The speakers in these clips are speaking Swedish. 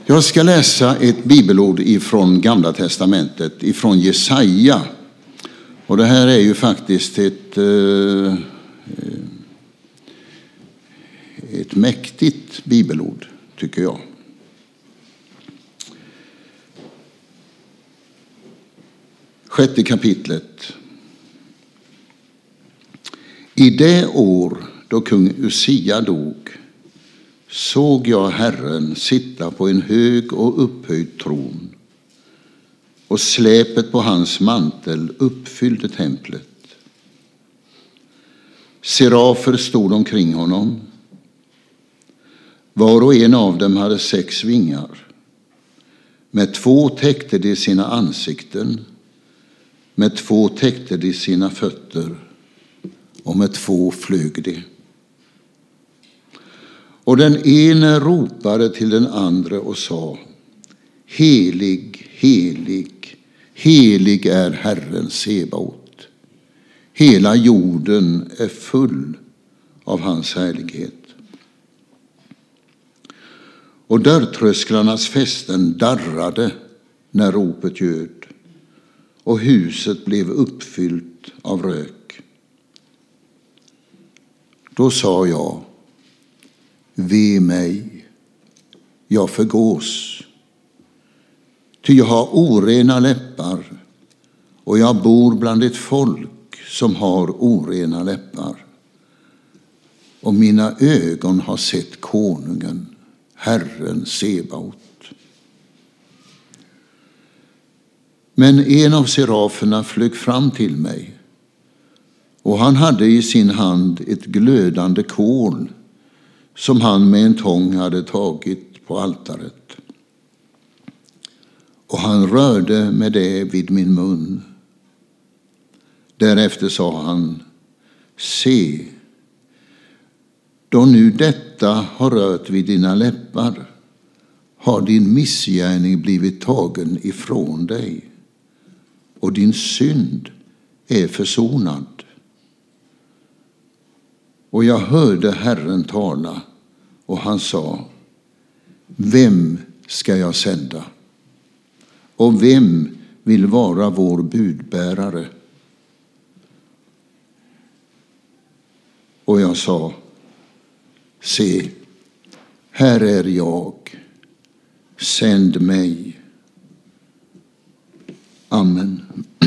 Jag ska läsa ett bibelord ifrån Gamla testamentet, ifrån Jesaja. Och det här är ju faktiskt ett mäktigt bibelord, tycker jag. Sjätte kapitlet. I det år då kung Usia dog såg jag Herren sitta på en hög och upphöjd tron, och släpet på hans mantel uppfyllde templet. Serafer stod omkring honom. Var och en av dem hade 6 vingar. Med 2 täckte de sina ansikten, med 2 täckte de sina fötter, och med 2 flög de. Och den ene ropade till den andra och sa: Helig, helig, helig är Herren Sebaot. Hela jorden är full av hans härlighet. Och dörrtrösklarnas fästen darrade när ropet ljöd, och huset blev uppfyllt av rök. Då sa jag: Ve mig, jag förgås, ty jag har orena läppar, och jag bor bland ett folk som har orena läppar. Och mina ögon har sett konungen, Herren Sebaot. Men en av seraferna flög fram till mig, och han hade i sin hand ett glödande kol som han med en tång hade tagit på altaret. Och han rörde med det vid min mun. Därefter sa han: Se, då nu detta har rört vid dina läppar, har din missgärning blivit tagen ifrån dig, och din synd är försonad. Och jag hörde Herren tala, och han sa: Vem ska jag sända? Och vem vill vara vår budbärare? Och jag sa: Se, här är jag, sänd mig. Amen.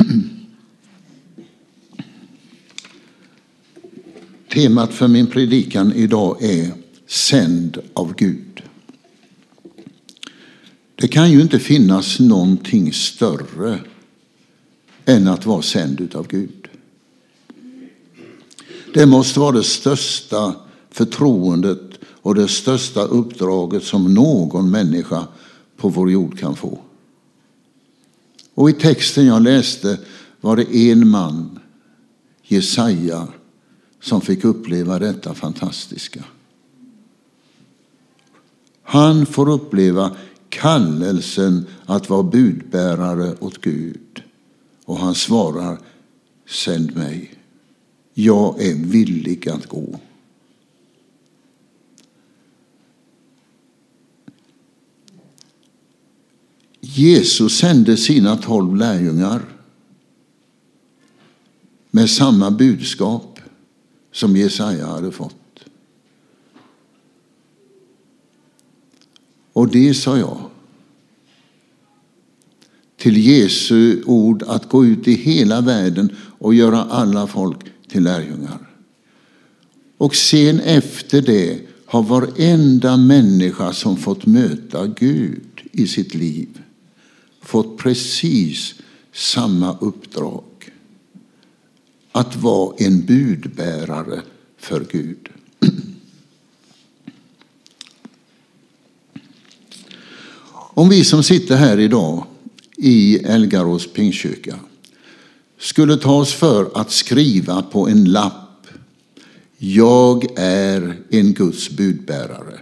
Temat för min predikan idag är sänd av Gud. Det kan ju inte finnas någonting större än att vara sänd av Gud. Det måste vara det största förtroendet och det största uppdraget som någon människa på vår jord kan få. Och i texten jag läste var det en man, Jesaja, som fick uppleva detta fantastiska. Han får uppleva kallelsen att vara budbärare åt Gud. Och han svarar: Sänd mig. Jag är villig att gå. Jesus sände sina 12 lärjungar med samma budskap som Jesaja hade fått. Och det sa jag. Till Jesu ord att gå ut i hela världen och göra alla folk till lärjungar. Och sen efter det har varenda människa som fått möta Gud i sitt liv fått precis samma uppdrag. Att vara en budbärare för Gud. Om vi som sitter här idag i Elgarås Pingstkyrka skulle ta oss för att skriva på en lapp: Jag är en Guds budbärare.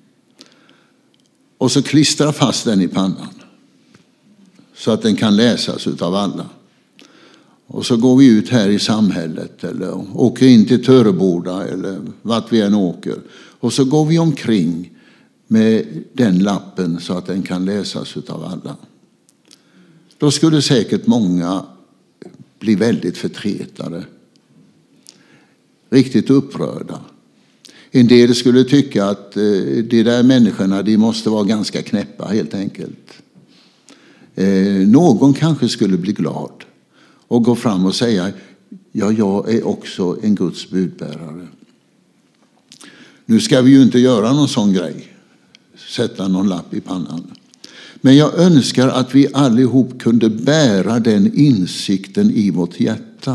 Och så klistra fast den i pannan så att den kan läsas av alla. Och så går vi ut här i samhället eller åker in till Töreboda eller vart vi än åker. Och så går vi omkring med den lappen så att den kan läsas av alla. Då skulle säkert många bli väldigt förtretade. Riktigt upprörda. En del skulle tycka att de där människorna, de måste vara ganska knäppa helt enkelt. Någon kanske skulle bli glad och gå fram och säga: ja, jag är också en Guds budbärare. Nu ska vi ju inte göra någon sån grej, sätta någon lapp i pannan. Men jag önskar att vi allihop kunde bära den insikten i vårt hjärta.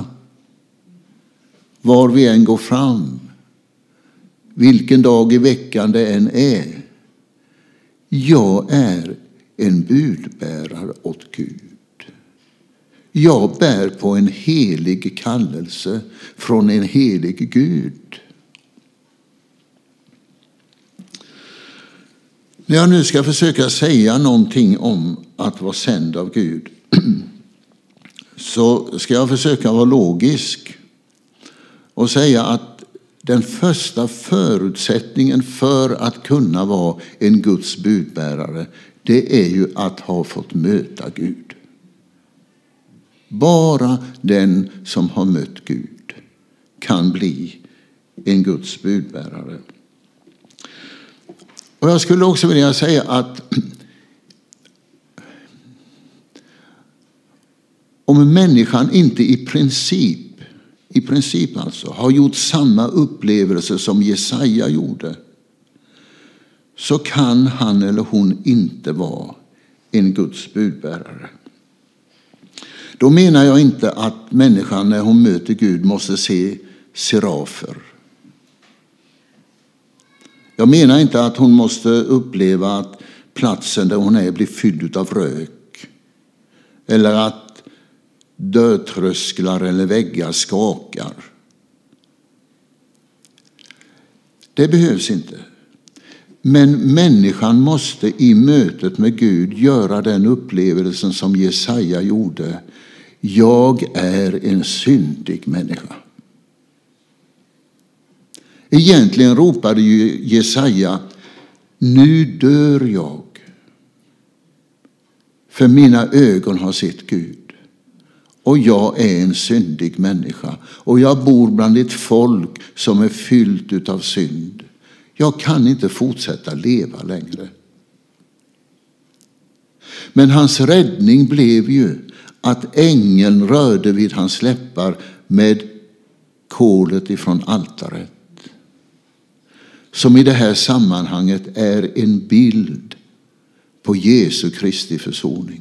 Var vi än går fram, vilken dag i veckan det än är. Jag är en budbärare åt Gud. Jag bär på en helig kallelse från en helig Gud. När jag nu ska försöka säga någonting om att vara sänd av Gud, så ska jag försöka vara logisk och säga att den första förutsättningen för att kunna vara en Guds budbärare, det är ju att ha fått möta Gud. Bara den som har mött Gud kan bli en Guds budbärare. Och jag skulle också vilja säga att om människan inte i princip alltså har gjort samma upplevelse som Jesaja gjorde, så kan han eller hon inte vara en Guds budbärare. Då menar jag inte att människan när hon möter Gud måste se serafer. Jag menar inte att hon måste uppleva att platsen där hon är blir fylld av rök. Eller att dörrtrösklar eller väggar skakar. Det behövs inte. Men människan måste i mötet med Gud göra den upplevelsen som Jesaja gjorde. Jag är en syndig människa. Egentligen ropade ju Jesaja: nu dör jag. För mina ögon har sett Gud. Och jag är en syndig människa. Och jag bor bland ett folk som är fyllt av synd. Jag kan inte fortsätta leva längre. Men hans räddning blev ju att ängeln rörde vid hans läppar med kolet ifrån altaret. Som i det här sammanhanget är en bild på Jesu Kristi försoning.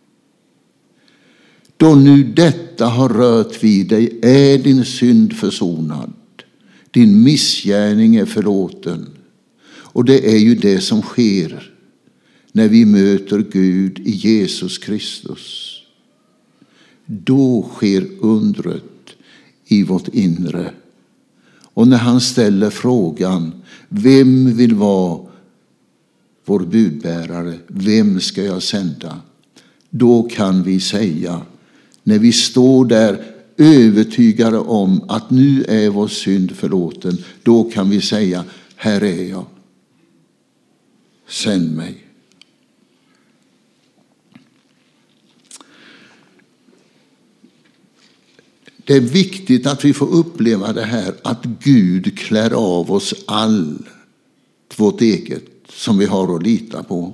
Då nu detta har rört vid dig är din synd försonad. Din missgärning är förlåten. Och det är ju det som sker när vi möter Gud i Jesus Kristus. Då sker undret i vårt inre. Och när han ställer frågan: vem vill vara vår budbärare? Vem ska jag sända? Då kan vi säga, när vi står där övertygade om att nu är vår synd förlåten, då kan vi säga: här är jag. Sänd mig. Det är viktigt att vi får uppleva det här, att Gud klär av oss allt vårt eget som vi har att lita på.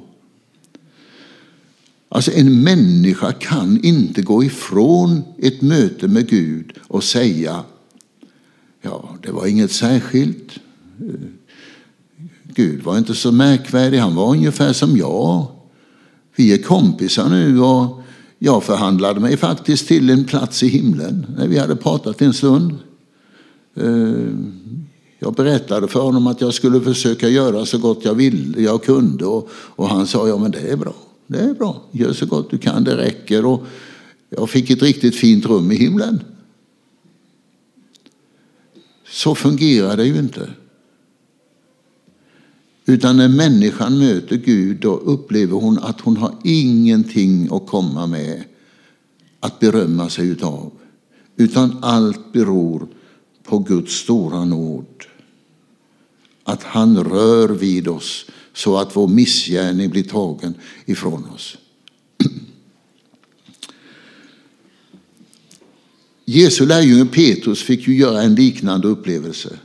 Alltså en människa kan inte gå ifrån ett möte med Gud och säga: ja, det var inget särskilt. Gud var inte så märkvärdig, han var ungefär som jag. Vi är kompisar nu och jag förhandlade mig faktiskt till en plats i himlen när vi hade pratat en stund. Jag berättade för honom att jag skulle försöka göra så gott jag kunde och han sa: ja, men det är bra. Det är bra, gör så gott du kan, det räcker. Och jag fick ett riktigt fint rum i himlen. Så fungerar det ju inte. Utan när människan möter Gud, då upplever hon att hon har ingenting att komma med, att berömma sig utav. Utan allt beror på Guds stora nåd. Att han rör vid oss så att vår missgärning blir tagen ifrån oss. Jesu lärjunge Petrus fick ju göra en liknande upplevelse.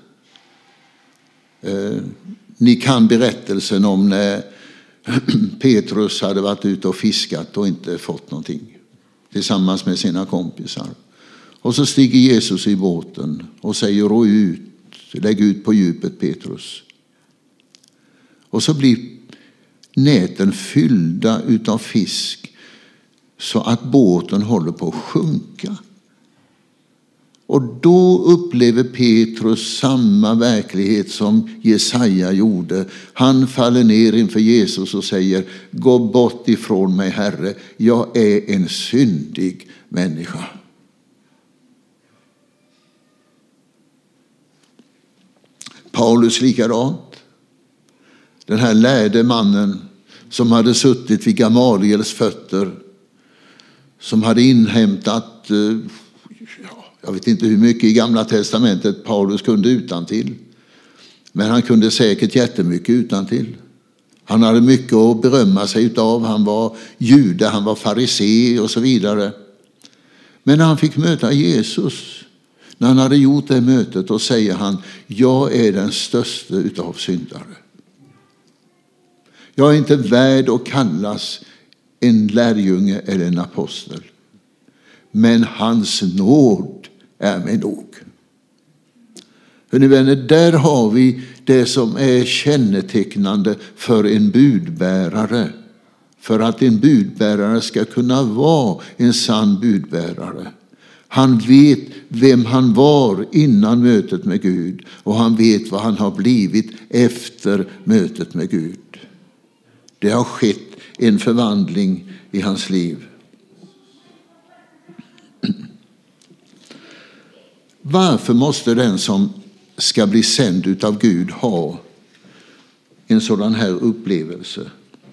Ni kan berättelsen om när Petrus hade varit ute och fiskat och inte fått någonting tillsammans med sina kompisar. Och så stiger Jesus i båten och säger: ro ut, lägg ut på djupet Petrus. Och så blir näten fyllda utav fisk så att båten håller på att sjunka. Och då upplever Petrus samma verklighet som Jesaja gjorde. Han faller ner inför Jesus och säger: gå bort ifrån mig, Herre, jag är en syndig människa. Paulus likadant. Den här lärde mannen som hade suttit vid Gamaliels fötter, som hade inhämtat, jag vet inte hur mycket i Gamla testamentet Paulus kunde utantill, men han kunde säkert jättemycket utantill. Han hade mycket att berömma sig utav. Han var jude, han var farisé och så vidare. Men när han fick möta Jesus, när han hade gjort det mötet, då säger han: jag är den största utav syndare. Jag är inte värd att kallas en lärjunge eller en apostel. Men hans nåd är mig nog. Hörrni vänner, där har vi det som är kännetecknande för en budbärare. För att en budbärare ska kunna vara en sann budbärare. Han vet vem han var innan mötet med Gud, och han vet vad han har blivit efter mötet med Gud. Det har skett en förvandling i hans liv. Varför måste den som ska bli sänd utav Gud ha en sådan här upplevelse?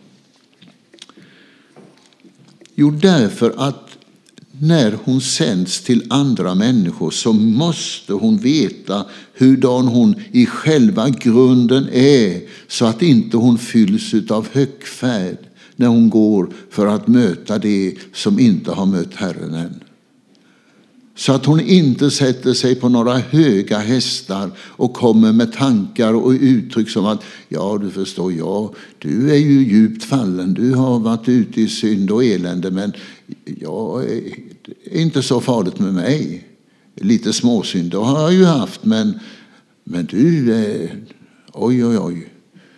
Jo, därför att när hon sänds till andra människor så måste hon veta hurdan hon i själva grunden är, så att inte hon fylls av högfärd när hon går för att möta det som inte har mött Herren än. Så att hon inte sätter sig på några höga hästar och kommer med tankar och uttryck som att: ja, du förstår, du är ju djupt fallen, du har varit ute i synd och elände, men jag är inte så farligt med mig. Lite småsynd har jag ju haft, men du är, oj.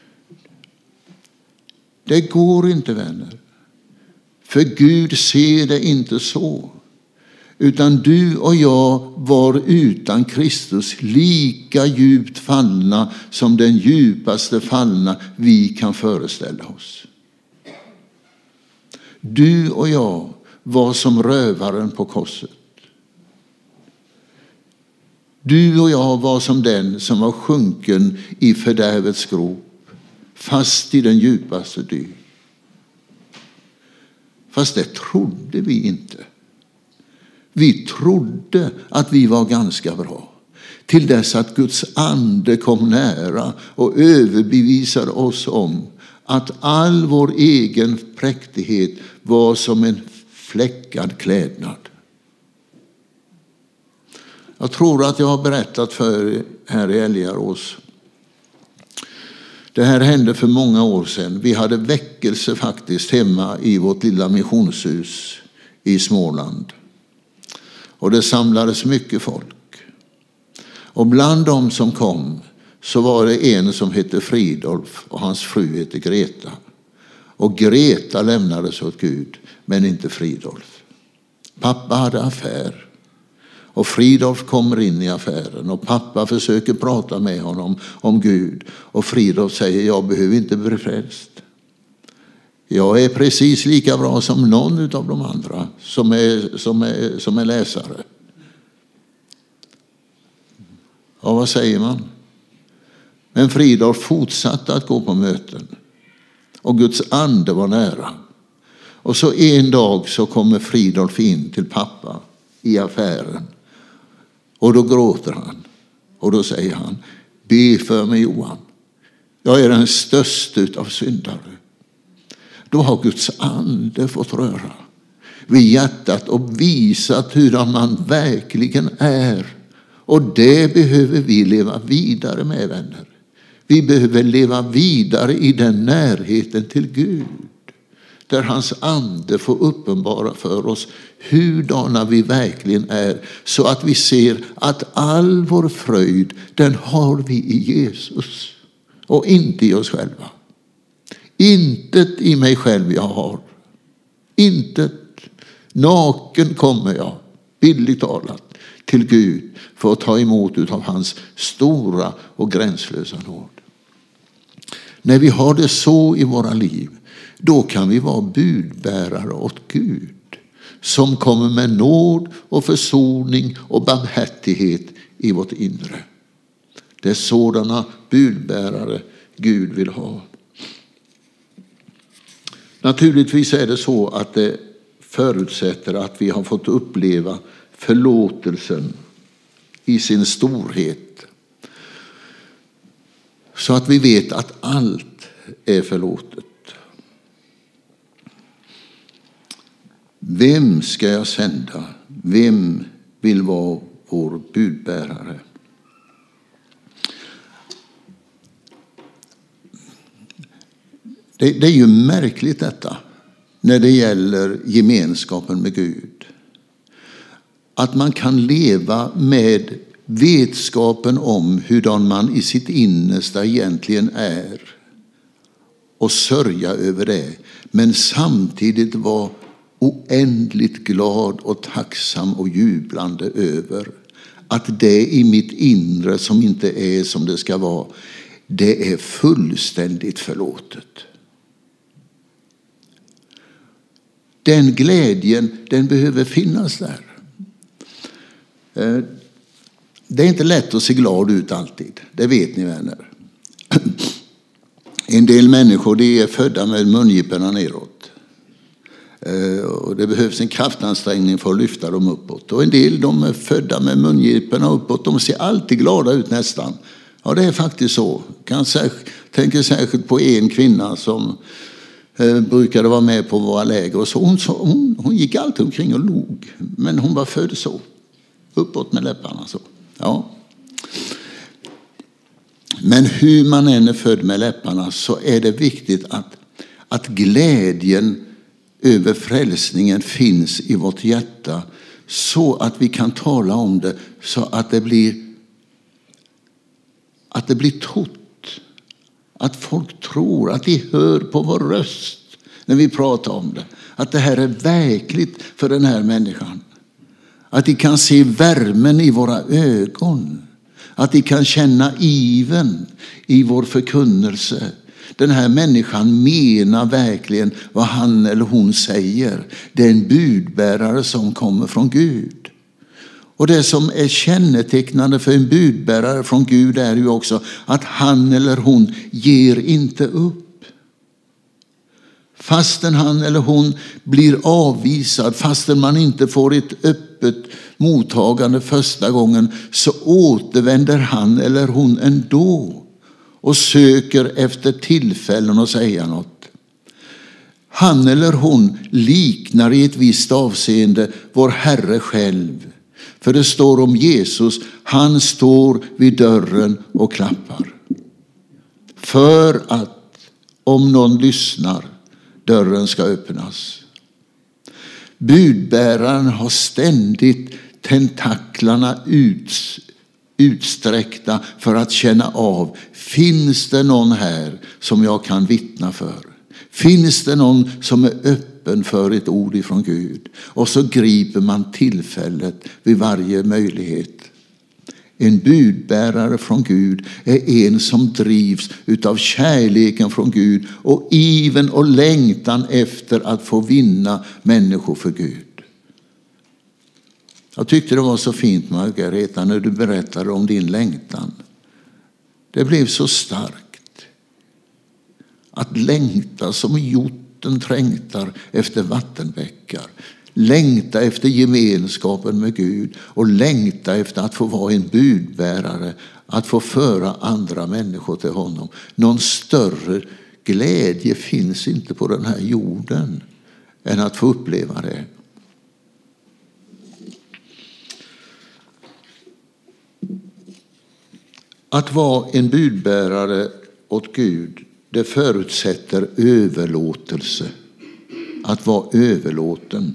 Det går inte, vänner. För Gud ser det inte så. Utan du och jag var utan Kristus lika djupt fallna som den djupaste fallna vi kan föreställa oss. Du och jag var som rövaren på korset. Du och jag var som den som var sjunken i fördärvets grop, fast i den djupaste dy. Fast det trodde vi inte. Vi trodde att vi var ganska bra, till dess att Guds ande kom nära och överbevisade oss om att all vår egen präktighet var som en fläckad klädnad. Jag tror att jag har berättat för er här i Älgarås. Det här hände för många år sedan. Vi hade väckelse faktiskt hemma i vårt lilla missionshus i Småland. Och det samlades mycket folk. Och bland dem som kom så var det en som hette Fridolf och hans fru hette Greta. Och Greta lämnades åt Gud, men inte Fridolf. Pappa hade affär. Och Fridolf kommer in i affären och pappa försöker prata med honom om Gud. Och Fridolf säger: jag behöver inte bli frälst. Jag är precis lika bra som någon av de andra som är läsare. Ja, vad säger man? Men Fridolf fortsatte att gå på möten. Och Guds ande var nära. Och så en dag så kommer Fridolf in till pappa i affären. Och då gråter han. Och då säger han: be för mig, Johan. Jag är den största av syndare. Då har Guds ande fått röra vid hjärtat och visat hur man verkligen är. Och det behöver vi leva vidare med, vänner. Vi behöver leva vidare i den närheten till Gud. Där hans ande får uppenbara för oss hurdana vi verkligen är. Så att vi ser att all vår fröjd, den har vi i Jesus. Och inte i oss själva. Intet i mig själv jag har. Intet. Naken kommer jag, bildligt talat, till Gud för att ta emot utav hans stora och gränslösa nåd. När vi har det så i våra liv, då kan vi vara budbärare åt Gud som kommer med nåd och försoning och barmhärtighet i vårt inre. Det är sådana budbärare Gud vill ha. Naturligtvis är det så att det förutsätter att vi har fått uppleva förlåtelsen i sin storhet. Så att vi vet att allt är förlåtet. Vem ska jag sända? Vem vill vara vår budbärare? Det är ju märkligt detta när det gäller gemenskapen med Gud. Att man kan leva med vetskapen om hurdan man i sitt innersta egentligen är och sörja över det, men samtidigt vara oändligt glad och tacksam och jublande över att det i mitt inre som inte är som det ska vara, det är fullständigt förlåtet. Den glädjen, den behöver finnas där. Det är inte lätt att se glad ut alltid. Det vet ni, vänner. En del människor, de är födda med mungiporna neråt. Och det behövs en kraftansträngning för att lyfta dem uppåt. Och en del, de är födda med mungiporna uppåt. De ser alltid glada ut nästan. Ja, det är faktiskt så. Tänker särskilt på en kvinna som brukade vara med på våra läger. Och så hon gick alltid omkring och log. Men hon var född så. Uppåt med läpparna så. Ja. Men hur man än är född med läpparna så är det viktigt att glädjen över frälsningen finns i vårt hjärta. Så att vi kan tala om det så att det blir trott. Att folk tror, att de hör på vår röst när vi pratar om det. Att det här är verkligt för den här människan. Att de kan se värmen i våra ögon. Att de kan känna iven i vår förkunnelse. Den här människan menar verkligen vad han eller hon säger. Det är en budbärare som kommer från Gud. Och det som är kännetecknande för en budbärare från Gud är ju också att han eller hon ger inte upp. Fastän han eller hon blir avvisad, fastän man inte får ett öppet mottagande första gången, så återvänder han eller hon ändå och söker efter tillfällen att säga något. Han eller hon liknar i ett visst avseende vår Herre själv. För det står om Jesus, han står vid dörren och klappar. För att om någon lyssnar, dörren ska öppnas. Budbäraren har ständigt tentaklarna utsträckta för att känna av, finns det någon här som jag kan vittna för? Finns det någon som är öppen för ett ord ifrån Gud? Och så griper man tillfället vid varje möjlighet. En budbärare från Gud är en som drivs utav kärleken från Gud och iven och längtan efter att få vinna människor för Gud. Jag tyckte det var så fint, Margareta, när du berättade om din längtan. Det blev så starkt. Att längta som hjorten trängtar efter vattenbäckar. längta efter gemenskapen med Gud och längta efter att få vara en budbärare, att få föra andra människor till honom. Någon större glädje finns inte på den här jorden än att få uppleva det. Att vara en budbärare åt Gud, det förutsätter överlåtelse. Att vara överlåten.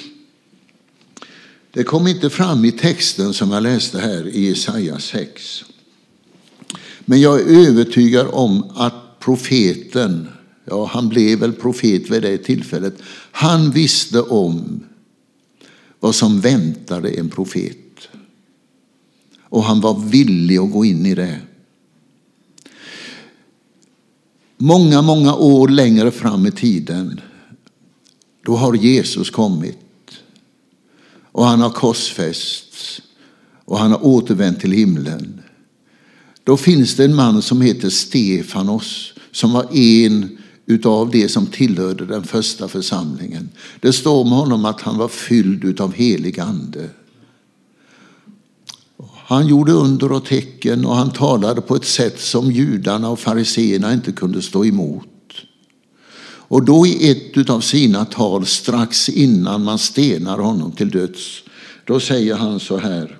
Det kom inte fram i texten som jag läste här i Jesaja 6. Men jag är övertygad om att profeten, ja, han blev väl profet vid det tillfället, han visste om vad som väntade en profet. Och han var villig att gå in i det. Många år längre fram i tiden, då har Jesus kommit. Och han har korsfästs. Och han har återvänt till himlen. Då finns det en man som heter Stefanos, som var en utav det som tillhörde den första församlingen. Det står om honom att han var fylld utav helig ande. Han gjorde under och tecken och han talade på ett sätt som judarna och fariseerna inte kunde stå emot. Och då i ett av sina tal strax innan man stenar honom till döds, då säger han så här: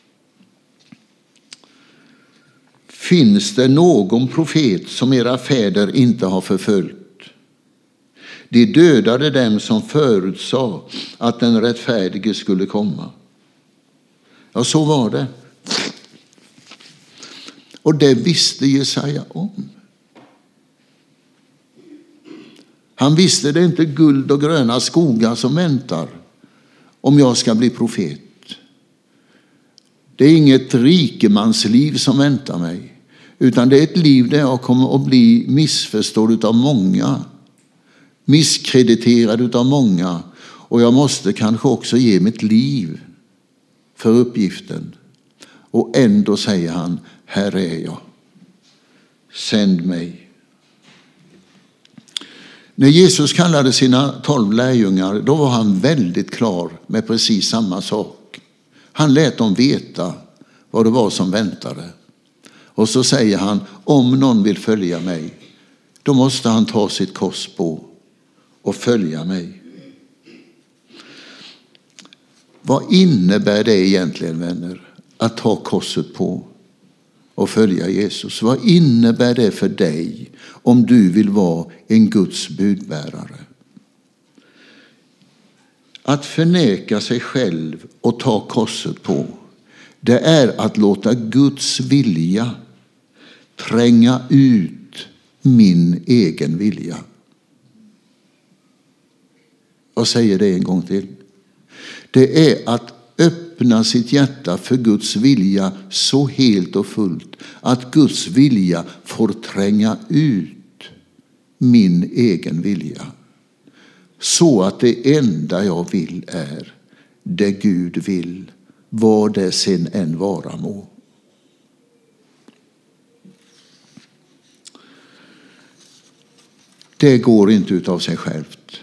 finns det någon profet som era fäder inte har förföljt? De dödade dem som förutsade att den rättfärdige skulle komma. Ja, så var det. Och det visste Jesaja om. Han visste det inte guld och gröna skogar som väntar om jag ska bli profet. Det är inget rikemansliv som väntar mig, utan det är ett liv där jag kommer att bli missförstådd av många, misskrediterad av många, och jag måste kanske också ge mitt liv för uppgiften. Och ändå säger han: här är jag, sänd mig. När Jesus kallade sina 12 lärjungar, då var han väldigt klar med precis samma sak. Han lät dem veta vad det var som väntade. Och så säger han: om någon vill följa mig, då måste han ta sitt kors på och följa mig. Vad innebär det egentligen, vänner, att ta korset på och följa Jesus? Vad innebär det för dig om du vill vara en Guds budbärare? Att förneka sig själv och ta korset på, det är att låta Guds vilja tränga ut min egen vilja. Jag säger det en gång till. Det är att öppna sitt hjärta för Guds vilja så helt och fullt att Guds vilja får tränga ut min egen vilja. Så att det enda jag vill är det Gud vill, vad det sen än vara må. Det går inte ut av sig självt.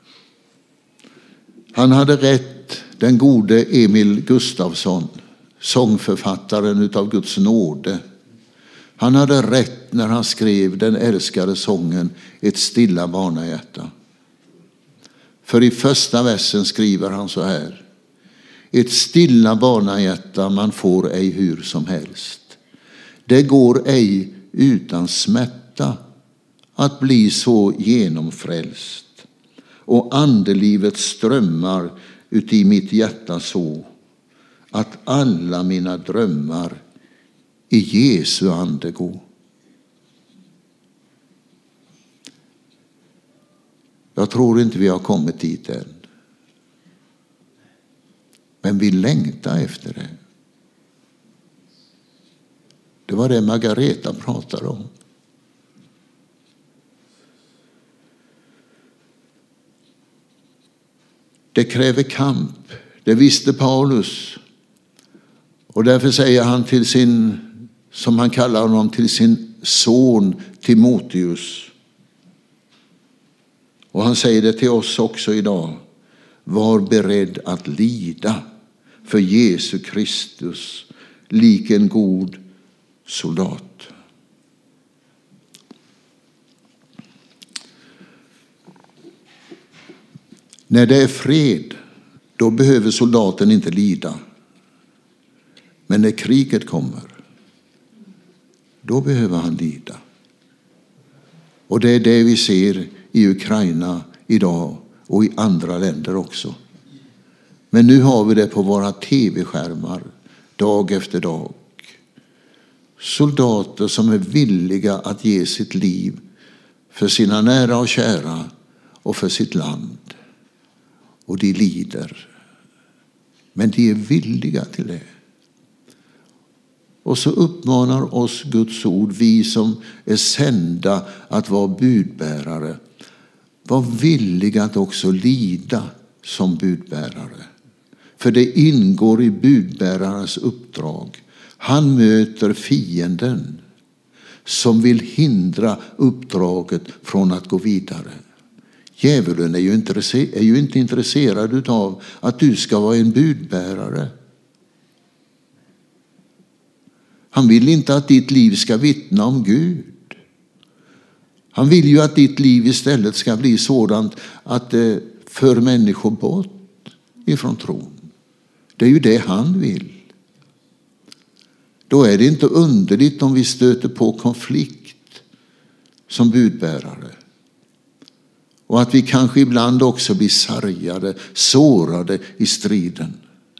Han hade rätt, den gode Emil Gustafsson, sångförfattaren utav Guds nåde. Han hade rätt när han skrev den älskade sången Ett stilla barnahjärta. För i första versen skriver han så här: ett stilla barnahjärta man får ej hur som helst. Det går ej utan smärta att bli så genomfrälst. Och andelivet strömmar ut i mitt hjärta så att alla mina drömmar i Jesu ande gå. Jag tror inte vi har kommit dit än. Men vi längtar efter det. Det var det Margareta pratade om. Det kräver kamp. Det visste Paulus. Och därför säger han till sin, som han kallar honom, till sin son Timoteus. Och han säger det till oss också idag. var beredd att lida för Jesu Kristus, lik en god soldat. När det är fred, då behöver soldaten inte lida. Men när kriget kommer, då behöver han lida. Och det är det vi ser i Ukraina idag och i andra länder också. Men nu har vi det på våra tv-skärmar dag efter dag. Soldater som är villiga att ge sitt liv för sina nära och kära och för sitt land. Och de lider. Men de är villiga till det. Och så uppmanar oss Guds ord, vi som är sända att vara budbärare. Var villiga att också lida som budbärare. För det ingår i budbärarens uppdrag. Han möter fienden som vill hindra uppdraget från att gå vidare. Djävulen är ju inte intresserad av att du ska vara en budbärare. Han vill inte att ditt liv ska vittna om Gud. Han vill ju att ditt liv istället ska bli sådant att det för människor bort ifrån tron. Det är ju det han vill. Då är det inte underligt om vi stöter på konflikt som budbärare. Och att vi kanske ibland också blir sargade, sårade i striden.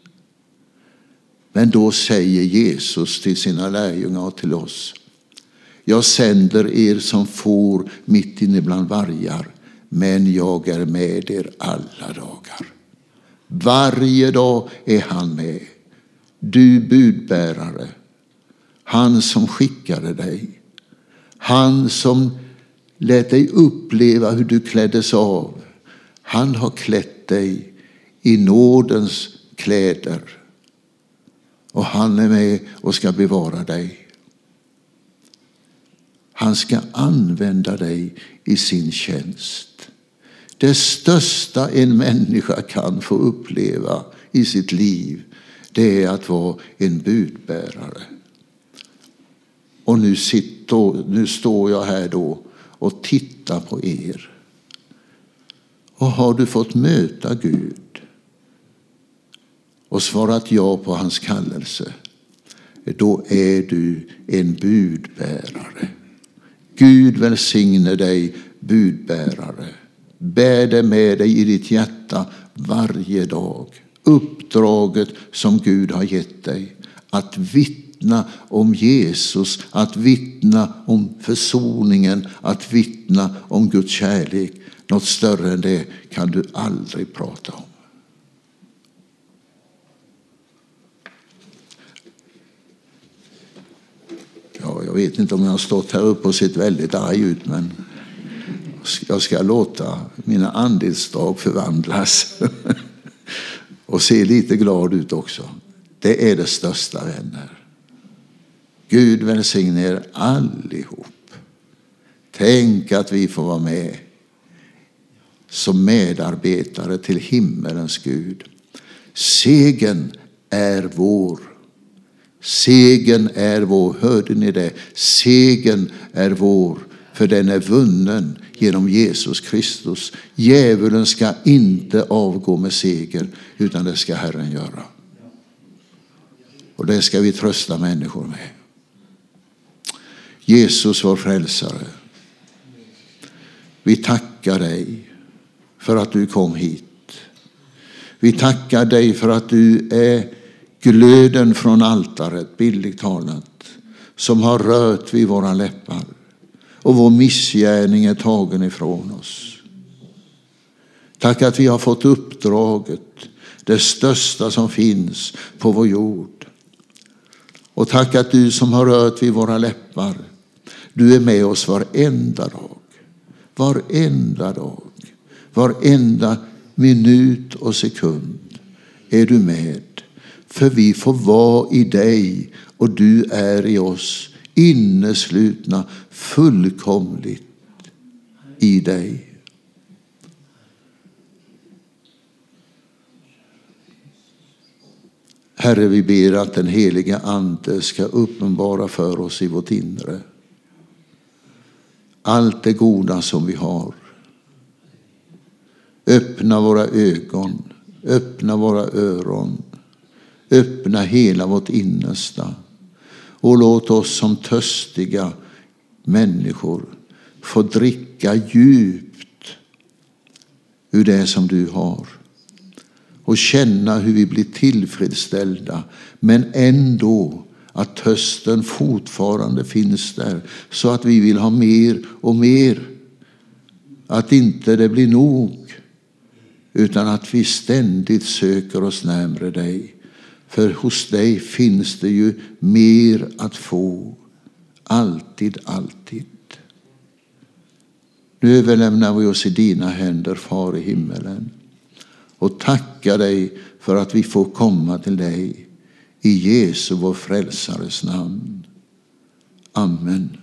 Men då säger Jesus till sina lärjungar och till oss: jag sänder er som får mitt inne bland vargar, men jag är med er alla dagar. Varje dag är han med. Du budbärare, han som skickade dig, han som lät dig uppleva hur du kläddes av, han har klätt dig i nådens kläder. Och han är med och ska bevara dig. Han ska använda dig i sin tjänst. Det största en människa kan få uppleva i sitt liv, det är att vara en budbärare. Och nu står jag här då och tittar på er. Och har du fått möta Gud och svarat ja på hans kallelse, då är du en budbärare. Gud välsigne dig, budbärare. Bär det med dig i ditt hjärta varje dag. Uppdraget som Gud har gett dig. Att vittna om Jesus, att vittna om försoningen, att vittna om Guds kärlek. Något större än det kan du aldrig prata om. Ja, jag vet inte om jag har stått här uppe och sett väldigt arg ut, men jag ska låta mina andelsdag förvandlas och se lite glad ut också. Det är det största, vänner. Gud välsigne er allihop. Tänk att vi får vara med som medarbetare till himmelens Gud. Segern är vår. Segern är vår. Hörde ni det? Segern är vår. För den är vunnen genom Jesus Kristus. Djävulen ska inte avgå med seger, utan det ska Herren göra. Och det ska vi trösta människor med. Jesus, vår frälsare. Vi tackar dig för att du kom hit. Vi tackar dig för att du är glöden från altaret, bildligt talat, som har rört vid våra läppar. Och vår missgärning är tagen ifrån oss. Tack att vi har fått uppdraget, det största som finns på vår jord. Och tack att du som har rört vid våra läppar, du är med oss varenda dag. Varenda dag. Varenda minut och sekund är du med. För vi får vara i dig och du är i oss. Inneslutna fullkomligt i dig. Herre, vi ber att den heliga Ande ska uppenbara för oss i vårt inre allt det goda som vi har. Öppna våra ögon, öppna våra öron, öppna hela vårt innersta och låt oss som törstiga människor få dricka djupt ur det som du har och känna hur vi blir tillfredsställda, men ändå att törsten fortfarande finns där så att vi vill ha mer och mer. Att inte det blir nog, utan att vi ständigt söker oss närmare dig. För hos dig finns det ju mer att få. Alltid, alltid. Nu överlämnar vi oss i dina händer, Far i himmelen. Och tackar dig för att vi får komma till dig. I Jesu vår frälsares namn. Amen.